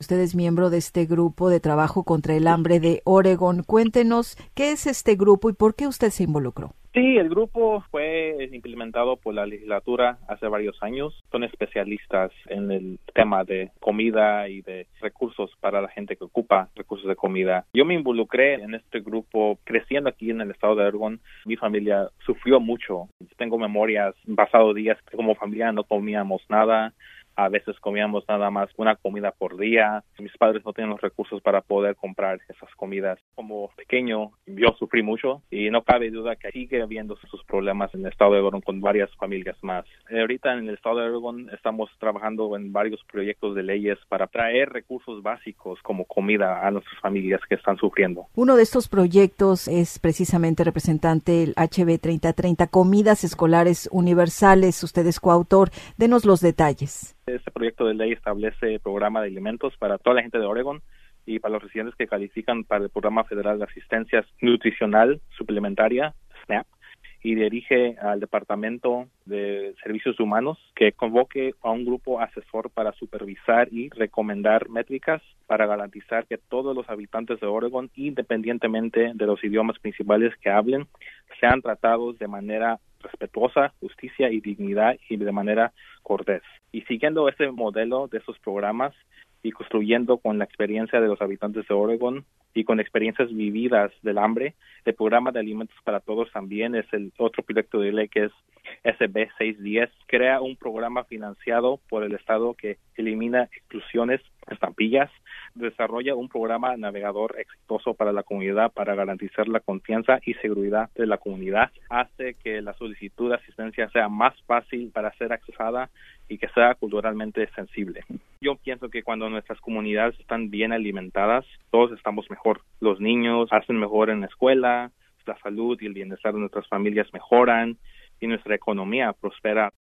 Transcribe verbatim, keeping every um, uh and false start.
Usted es miembro de este grupo de trabajo contra el hambre de Oregon. Cuéntenos, ¿qué es este grupo y por qué usted se involucró? Sí, el grupo fue implementado por la legislatura hace varios años. Son especialistas en el tema de comida y de recursos para la gente que ocupa recursos de comida. Yo me involucré en este grupo creciendo aquí en el estado de Oregon. Mi familia sufrió mucho. Tengo memorias, pasados días que como familia no comíamos nada. A veces comíamos nada más una comida por día. Mis padres no tenían los recursos para poder comprar esas comidas. Como pequeño, yo sufrí mucho y no cabe duda que sigue habiendo sus problemas en el estado de Oregon con varias familias más. Ahorita en el estado de Oregon estamos trabajando en varios proyectos de leyes para traer recursos básicos como comida a nuestras familias que están sufriendo. Uno de estos proyectos es precisamente, representante, el H B treinta treinta, Comidas Escolares Universales. Usted es coautor. Denos los detalles. Este proyecto de ley establece programa de alimentos para toda la gente de Oregon y para los residentes que califican para el Programa Federal de Asistencia Nutricional Suplementaria, SNAP, y dirige al Departamento de Servicios Humanos que convoque a un grupo asesor para supervisar y recomendar métricas para garantizar que todos los habitantes de Oregon, independientemente de los idiomas principales que hablen, sean tratados de manera respetuosa, justicia y dignidad y de manera cortés. Y siguiendo ese modelo de esos programas y construyendo con la experiencia de los habitantes de Oregon y con experiencias vividas del hambre, el programa de alimentos para todos también es el otro proyecto de ley que es S B seiscientos diez. Crea un programa financiado por el Estado que elimina exclusiones, estampillas, desarrolla un programa navegador exitoso para la comunidad para garantizar la confianza y seguridad de la comunidad, hace que la solicitud de asistencia sea más fácil para ser accesada y que sea culturalmente sensible. Yo pienso que cuando nuestras comunidades están bien alimentadas, todos estamos mejor. Los niños hacen mejor en la escuela, la salud y el bienestar de nuestras familias mejoran y nuestra economía prospera.